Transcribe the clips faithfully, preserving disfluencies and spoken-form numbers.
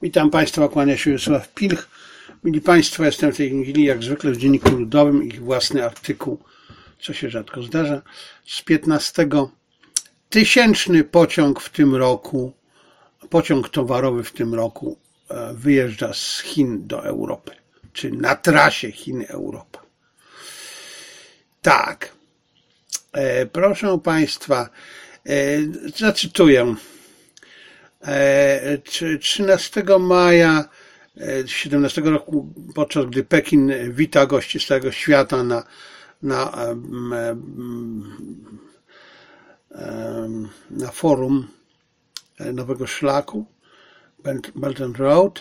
Witam Państwa, kłania się Wiesław Pilch. Mili Państwo, jestem w tej chwili jak zwykle w Dzienniku Ludowym, ich własny artykuł, co się rzadko zdarza, z piętnastego. Tysięczny pociąg w tym roku, pociąg towarowy w tym roku wyjeżdża z Chin do Europy, czy na trasie Chiny-Europa. Tak, e, proszę Państwa, e, zacytuję. trzynastego maja siedemnastego roku, podczas gdy Pekin wita gości z całego świata na, na, na forum Nowego Szlaku, Belt and Road,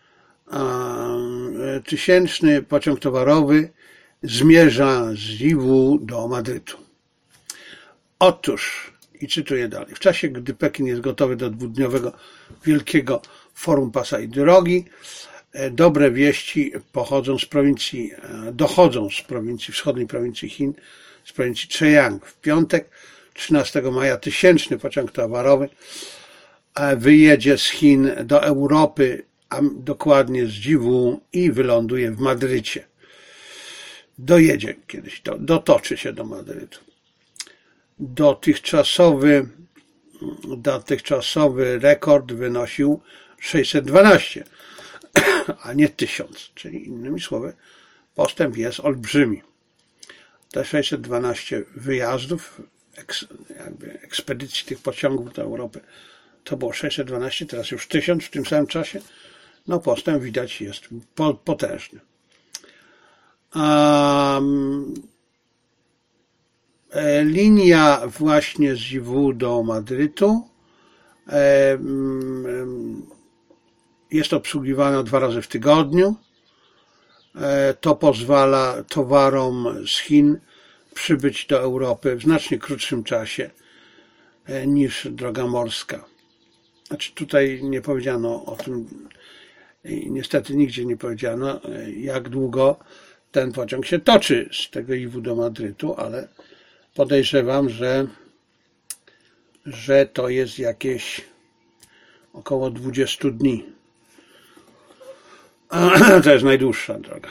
tysięczny pociąg towarowy zmierza z Yiwu do Madrytu. Otóż, i cytuję dalej, w czasie, gdy Pekin jest gotowy do dwudniowego wielkiego forum pasa i drogi, dobre wieści pochodzą z prowincji, dochodzą z prowincji, wschodniej prowincji Chin, z prowincji Zhejiang. W piątek, trzynastego maja, tysięczny pociąg towarowy wyjedzie z Chin do Europy, a dokładnie z Yiwu, i wyląduje w Madrycie. Dojedzie kiedyś, do, dotoczy się do Madrytu. Dotychczasowy, dotychczasowy rekord wynosił sześćset dwanaście, a nie tysiąc, czyli innymi słowy postęp jest olbrzymi. Te sześćset dwanaście wyjazdów, eks, jakby ekspedycji tych pociągów do Europy, to było sześćset dwanaście, teraz już tysiąc w tym samym czasie. No postęp widać jest potężny. Um, Linia właśnie z Yiwu do Madrytu jest obsługiwana dwa razy w tygodniu. To pozwala towarom z Chin przybyć do Europy w znacznie krótszym czasie niż droga morska. Znaczy tutaj nie powiedziano o tym, niestety nigdzie nie powiedziano, jak długo ten pociąg się toczy z tego Yiwu do Madrytu, ale podejrzewam, że, że to jest jakieś około dwadzieścia dni. To jest najdłuższa droga.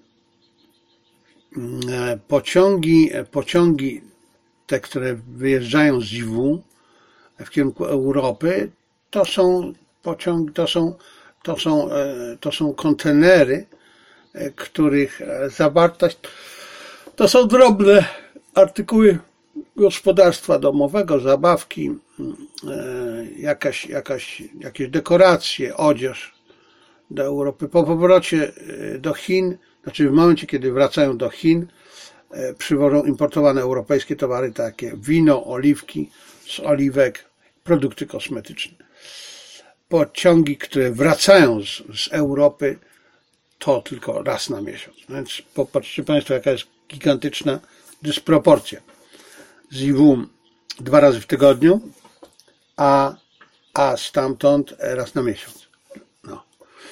Pociągi, pociągi te, które wyjeżdżają z Yiwu w kierunku Europy, to są pociągi, to są, to są, to są kontenery, których zawartość to są drobne artykuły gospodarstwa domowego, zabawki, jakaś, jakaś, jakieś dekoracje, odzież do Europy. Po powrocie do Chin, znaczy w momencie, kiedy wracają do Chin, przywożą importowane europejskie towary, takie wino, oliwki z oliwek, produkty kosmetyczne. Pociągi, które wracają z, z Europy, to tylko raz na miesiąc. Więc popatrzcie Państwo, jaka jest gigantyczna dysproporcja. Z Yiwu dwa razy w tygodniu, a, a stamtąd raz na miesiąc. No.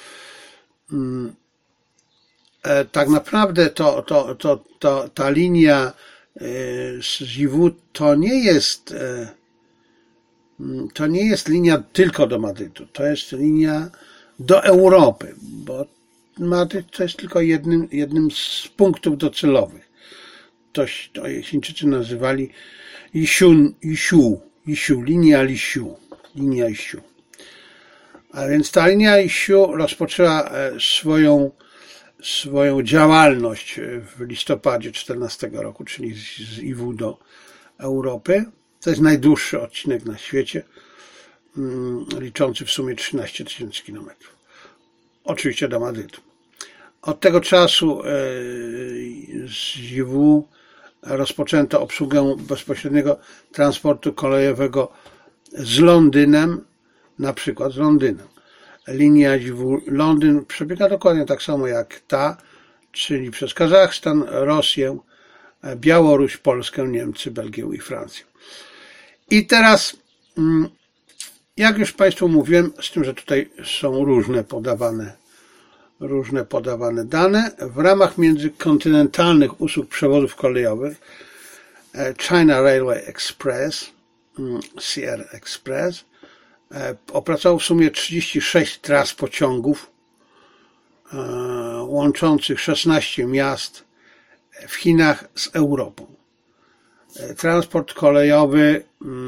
E, tak naprawdę to, to, to, to, ta linia e, z Yiwu to nie jest e, to nie jest linia tylko do Madrytu. To jest linia do Europy, bo Madryt to jest tylko jednym, jednym z punktów docelowych. To, to Chińczycy nazywali Yishun, Yishu, Yishu, linia Yishu, linia Yishu. A więc ta linia Yishu rozpoczęła swoją, swoją działalność w listopadzie czternastego roku, czyli z Yiwu do Europy. To jest najdłuższy odcinek na świecie, liczący w sumie trzynaście tysięcy kilometrów. Oczywiście do Madrytu. Od tego czasu z Yiwu rozpoczęto obsługę bezpośredniego transportu kolejowego z Londynem, na przykład z Londynem. Linia Yiwu-Londyn przebiega dokładnie tak samo jak ta, czyli przez Kazachstan, Rosję, Białoruś, Polskę, Niemcy, Belgię i Francję. I teraz, jak już Państwu mówiłem, z tym, że tutaj są różne podawane różne podawane dane, w ramach międzykontynentalnych usług przewozów kolejowych China Railway Express, C R Express, Opracował w sumie trzydzieści sześć tras pociągów łączących szesnaście miast w Chinach z Europą. Transport kolejowy,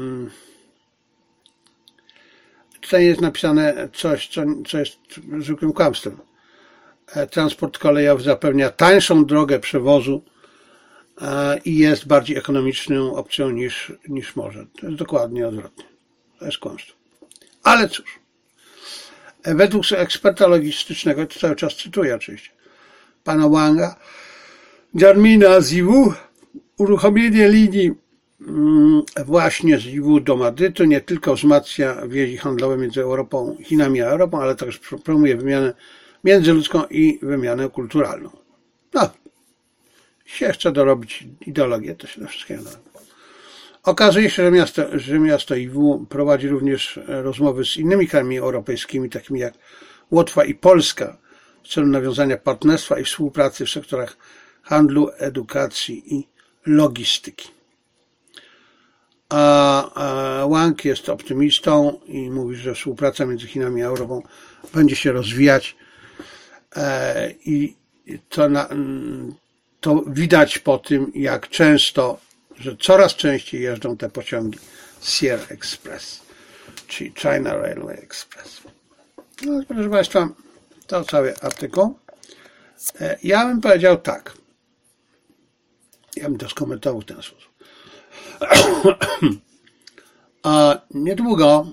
tutaj jest napisane coś, co, co jest zwykłym kłamstwem. Transport kolejowy zapewnia tańszą drogę przewozu i jest bardziej ekonomiczną opcją niż, niż morze. To jest dokładnie odwrotnie. To jest kłamstwo. Ale cóż, według eksperta logistycznego, to cały czas cytuję oczywiście, pana Wanga, Jianmina z Yiwu, uruchomienie linii właśnie z Yiwu do Madrytu nie tylko wzmacnia więzi handlowe między Europą, Chinami a Europą, ale także promuje wymianę międzyludzką i wymianę kulturalną. No, się chce dorobić ideologię, to się do wszystkiego da. Okazuje się, że miasto, że miasto Yiwu prowadzi również rozmowy z innymi krajami europejskimi, takimi jak Łotwa i Polska, w celu nawiązania partnerstwa i współpracy w sektorach handlu, edukacji i logistyki. A, a Wang jest optymistą i mówi, że współpraca między Chinami a Europą będzie się rozwijać e, i to, na, to widać po tym, jak często, że coraz częściej jeżdżą te pociągi Sierra Express, czyli China Railway Express. No, proszę Państwa, to cały artykuł. E, ja bym powiedział tak. Ja bym to skomentował w ten sposób. A niedługo,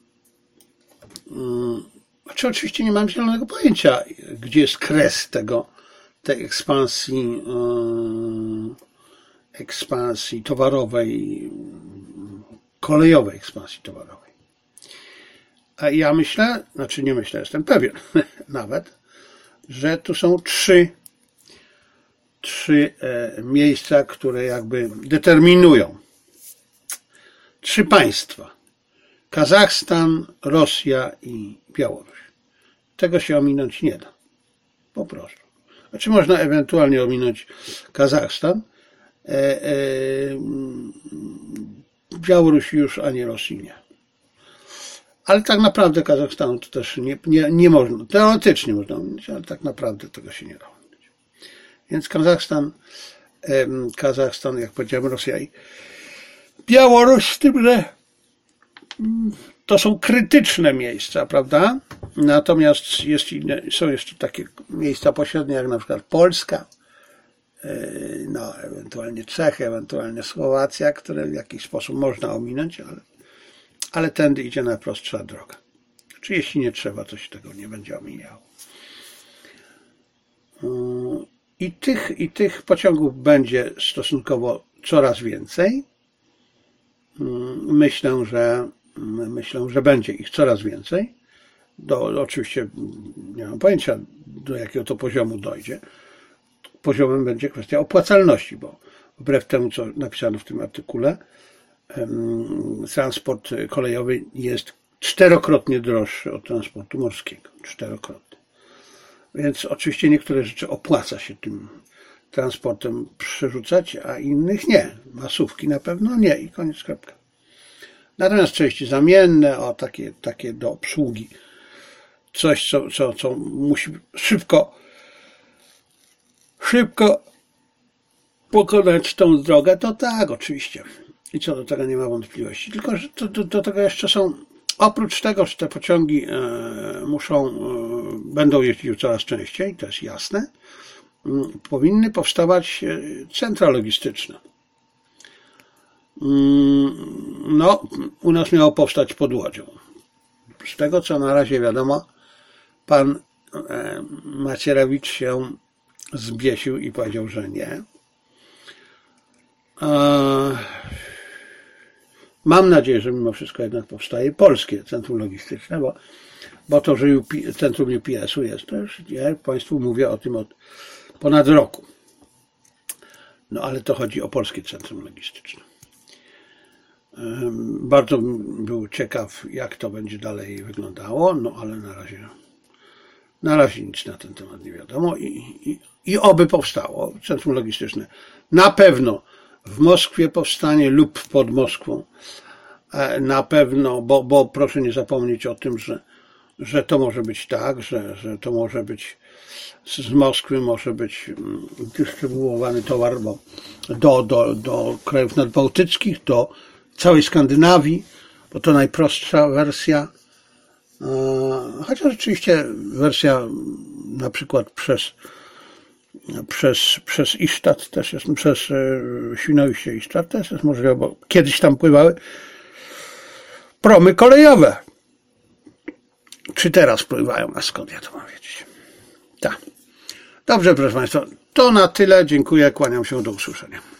znaczy oczywiście nie mam zielonego pojęcia, gdzie jest kres tego, tej ekspansji, ekspansji towarowej, kolejowej ekspansji towarowej. A ja myślę, znaczy nie myślę, jestem pewien nawet, że tu są trzy trzy e, miejsca, które jakby determinują. Trzy państwa. Kazachstan, Rosja i Białoruś. Tego się ominąć nie da. Po prostu. Znaczy można ewentualnie ominąć Kazachstan. E, e, Białoruś już, ani Rosji nie. Ale tak naprawdę Kazachstanu to też nie, nie, nie można. Teoretycznie można ominąć, ale tak naprawdę tego się nie da. Więc Kazachstan, Kazachstan, jak powiedziałem, Rosja i Białoruś, z tym, że to są krytyczne miejsca, prawda? Natomiast jest inne, są jeszcze takie miejsca pośrednie, jak na przykład Polska, no, ewentualnie Czechy, ewentualnie Słowacja, które w jakiś sposób można ominąć, ale, ale tędy idzie najprostsza droga. Czy jeśli nie trzeba, to się tego nie będzie ominiało. I tych, I tych pociągów będzie stosunkowo coraz więcej. Myślę, że myślę, że będzie ich coraz więcej. Do, oczywiście nie mam pojęcia, do jakiego to poziomu dojdzie. Poziomem będzie kwestia opłacalności, bo wbrew temu, co napisano w tym artykule, transport kolejowy jest czterokrotnie droższy od transportu morskiego. Czterokrotnie. Więc oczywiście niektóre rzeczy opłaca się tym transportem przerzucać, a innych nie. Masówki na pewno nie i koniec, kropka. Natomiast części zamienne, o takie, takie do obsługi, coś, co, co, co musi szybko, szybko pokonać tą drogę, to tak, oczywiście. I co do tego nie ma wątpliwości. Tylko, że do, do, do tego jeszcze są, oprócz tego, że te pociągi e, muszą, e, będą jeździły coraz częściej, to jest jasne, e, powinny powstawać centra logistyczne. E, no, u nas miało powstać pod Łodzią. Z tego, co na razie wiadomo, pan e, Macierewicz się zbiesił i powiedział, że nie. E, Mam nadzieję, że mimo wszystko jednak powstaje polskie centrum logistyczne, bo, bo to, że centrum U P S-u jest, to już ja Państwu mówię o tym od ponad roku. No ale to chodzi o polskie centrum logistyczne. Bardzo był ciekaw, jak to będzie dalej wyglądało, no ale na razie, na razie nic na ten temat nie wiadomo i, i, i oby powstało centrum logistyczne. Na pewno w Moskwie powstanie lub pod Moskwą, na pewno, bo, bo proszę nie zapomnieć o tym, że, że to może być tak, że, że to może być z Moskwy może być dystrybuowany towar bo do, do, do krajów nadbałtyckich, do całej Skandynawii, bo to najprostsza wersja. Chociaż rzeczywiście wersja na przykład przez przez, przez Istad też jest, przez Świnoujście Istad też jest możliwe, bo kiedyś tam pływały promy kolejowe. Czy teraz pływają? A skąd ja to mam wiedzieć? Tak. Dobrze, proszę Państwa, to na tyle. Dziękuję, kłaniam się, do usłyszenia.